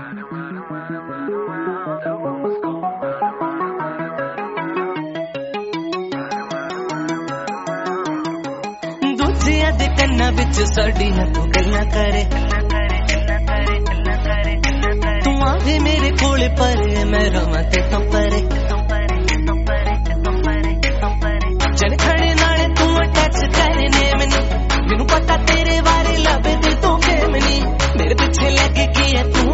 दूजिया दे कन्ना विच साडियां तू गल्लां करे तू आवे मेरे कोल पर मैं रवां ते तो परे जन खड़े नाल तू टच करने मैनू पता तेरे बारे लभदे तू केमनी मेरे पिछे लग गई है तू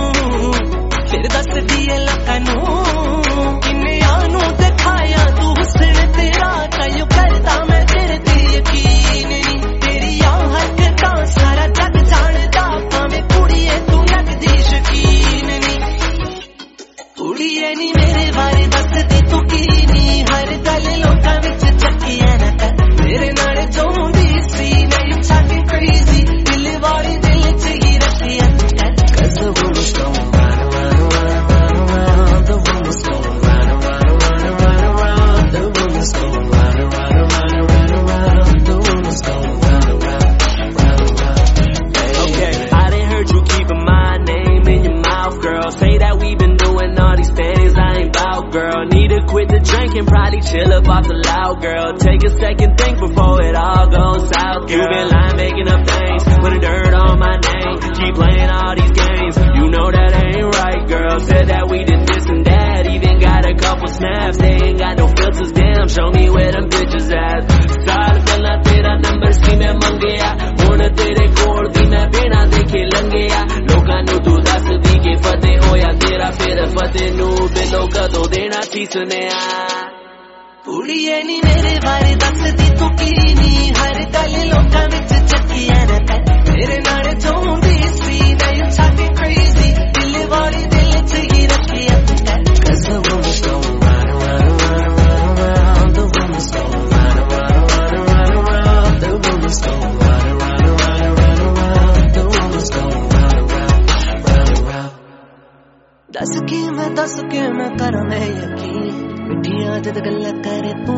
फिर दस दिए लोकां नू किन्नियां नू दिखाया तू हुस्न तेरा कयो करदा मैं तेरे ते यकीन नहीं तेरी हरकतां सारा जग जानदा भावें कुड़िए तू लगदी शकीन नहीं कुड़िए नी मेरे बारे दसदी तू की नहीं हर गल लोकां विच चक्कियां ना कर तेरे नाल जोंदी सी नहीं talking crazy दिल वाली दिल च ही रखिया तू कर cause the rumors going round and round and round and round the rumors going round and round and round and round the rumors going round and round and round and round and round the rumors going round and round and round. Okay, I done heard you keeping my name in your mouth, girl. Say that we been doing all these things I ain't bout, girl. Need to quit the drinking, probably chill up off the loud, girl. Take a second, think before it all goes south, girl. You been lying, making up things, putting dirt on my name. Keep playing all these games, you know that ain't right, girl. Said that we did this and that, even got a couple snaps. They ain't got no filters, damn, show me where them bitches at. Saal pehla tera number si main mangeya, hun tere kol di main bina dekhe langeya. Lokan nu tu dasdi ke fateh hoya tera, fir fateh nu bilo kado dena si suneya. कुड़िए नी मेरे बारे दसदी तू की नी हर गल लोकां विच चक्कियां ना कर तेरे नाल जोंदी सी now you talking crazy दिल वाली दिल च ही रखिया तू कर cause the rumors going round and round and round and round the rumors going round and round and round and round the rumors going round and round and round and round the rumors going round and round and round दस के मैं करा मैं यकीन मिठिया जद गल्ला करे तू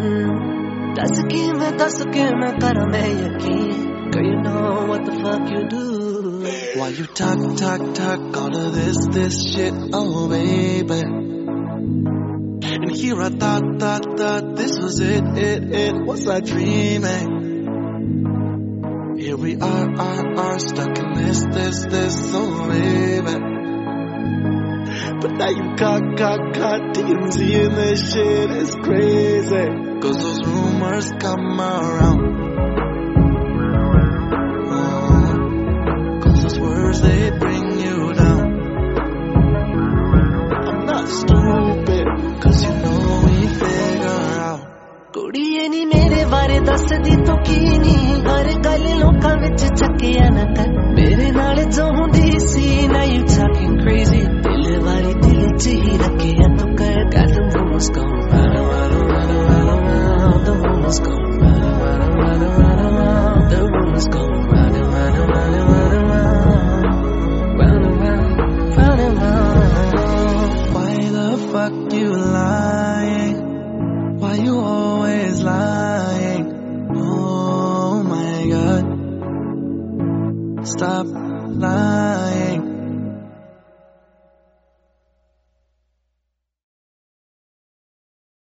दस के मैं करा मैं यकीन girl you know what the fuck you do why you talk all of this shit oh baby and here I thought this was it was I dreaming here we are stuck in this oh baby but now you got TMZ and this shit is crazy cause those rumors come around cause those words they bring you down I'm not stupid cause you know we figure out कुड़िए नी मेरे बारे दसदी तू की नी हर गल लोकां विच चक्कियां ना कर मेरे नाल जोंदी सी now you talking crazy दिल वाली दिल च ही रखिया तू कर got the rumors going round and round and round and round the rumors going round and round and round and round the rumors going round and round and round and round and round and round why the fuck you lying why you always lying oh my god stop lying